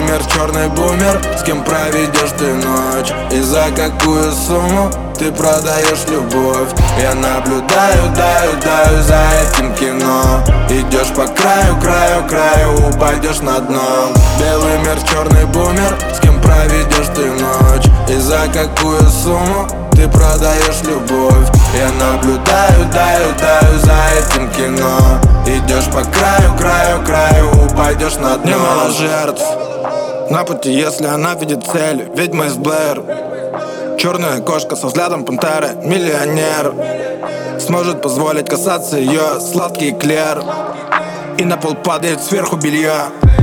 мир, черный бумер, с кем проведешь ты ночь? И за какую сумму ты продаешь любовь? Я наблюдаю, даю за этим кино. Идешь по краю, упадешь на дно. Белый мир, черный бумер, с кем проведешь ты ночь? И за какую сумму ты продаешь любовь? Я наблюдаю, даю за этим кино. Идешь по краю, упадешь на дно. Немало жертв на пути, если она видит цель. Ведьма из Блэр, черная кошка со взглядом пантеры. Миллионер сможет позволить касаться ее сладкий эклер. И на пол падает сверху белья.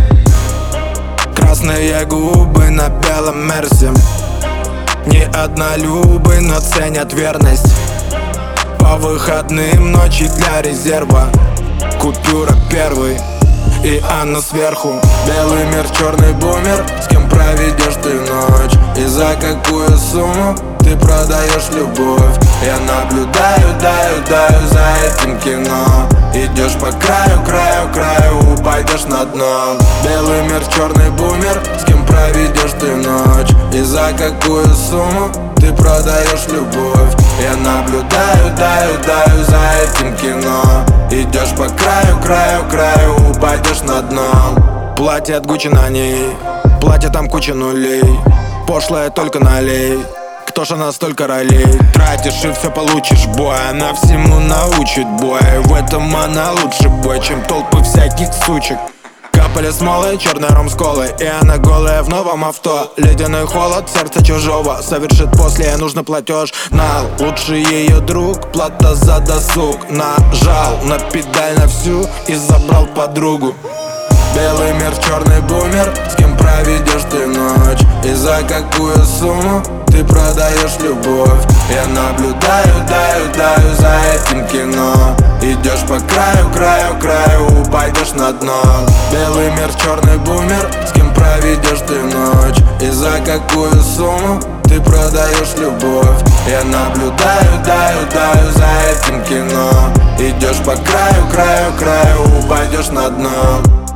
Красные губы на белом мерсе. Ни однолюбы, но ценят верность. По выходным ночи для резерва. Купюра первый, и Анна сверху. Белый мир, черный бумер, с кем проведешь ты ночь? И за какую сумму ты продаешь любовь? Я наблюдаю, даю за этим кино. Идешь по краю, упадешь на дно. Белый мир, черный бумер, с кем проведешь ты ночь? И за какую сумму ты продаешь любовь? Я наблюдаю, даю за этим кино. Идешь по краю, упадешь на дно. Платье от Гуччи на ней, платье там куча нулей. Пошлая только налей, кто ж она столько ролей? Тратишь и все получишь, бой. Она всему научит, бой. В этом она лучше, бой, чем толпы всяких сучек. Капали смолы, черный ром с колой, и она голая в новом авто. Ледяной холод, сердце чужого совершит после, нужно платеж. На лучший ее друг, плата за досуг. Нажал на педаль на всю и забрал подругу. Белый мир, черный бумер, с кем проведешь ты ночь? И за какую сумму ты продаешь любовь? Я наблюдаю, даю за этим кино. Идешь по краю, упадешь на дно. Белый мир, черный бумер, с кем проведешь ты ночь? И за какую сумму ты продаешь любовь? Я наблюдаю, даю за этим кино. Идешь по краю, упадешь на дно.